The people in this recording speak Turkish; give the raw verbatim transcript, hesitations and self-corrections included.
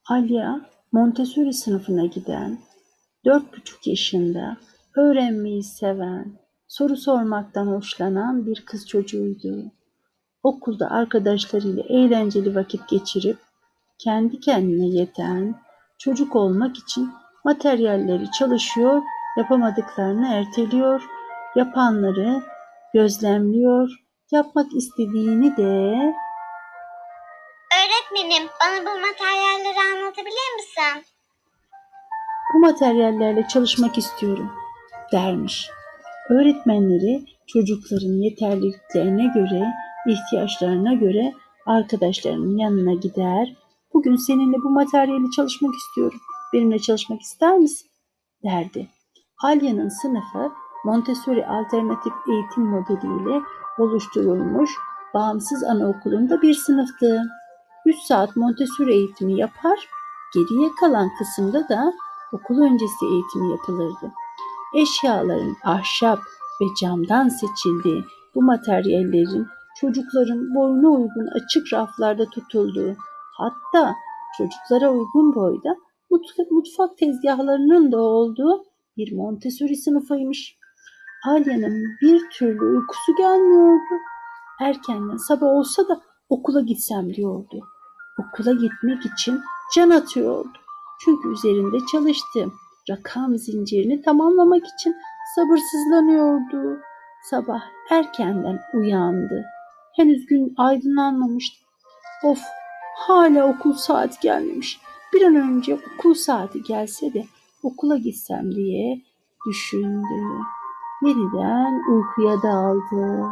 Alya, Montessori sınıfına giden, dört buçuk yaşında, öğrenmeyi seven, soru sormaktan hoşlanan bir kız çocuğuydu. Okulda arkadaşlarıyla eğlenceli vakit geçirip kendi kendine yeten, çocuk olmak için materyalleri çalışıyor, yapamadıklarını erteliyor, yapanları gözlemliyor, yapmak istediğini de Öğretmenim, bana bu materyalleri anlatabilir misin? bu materyallerle çalışmak istiyorum dermiş. Öğretmenleri çocukların yeterliliklerine göre, ihtiyaçlarına göre arkadaşlarının yanına gider. Bugün seninle bu materyali çalışmak istiyorum. Benimle çalışmak ister misin? Derdi. Alya'nın sınıfı Montessori alternatif eğitim modeliyle oluşturulmuş bağımsız anaokulunda bir sınıftı. üç saat Montessori eğitimi yapar, geriye kalan kısımda da okul öncesi eğitimi yapılırdı. Eşyaların ahşap ve camdan seçildiği bu materyallerin çocukların boyuna uygun açık raflarda tutulduğu, hatta çocuklara uygun boyda mutfak tezgahlarının da olduğu bir Montessori sınıfıymış. Alya'nın bir türlü uykusu gelmiyordu. Erkenden sabah olsa da okula gitsem diyordu. Okula gitmek için can atıyordu. Çünkü üzerinde çalıştığım rakam zincirini tamamlamak için sabırsızlanıyordu. Sabah erkenden uyandı. Henüz gün aydınlanmamıştı. Of, hala okul saati gelmemiş. Bir an önce okul saati gelse de okula gitsem diye düşündü. Yeniden uykuya daldı.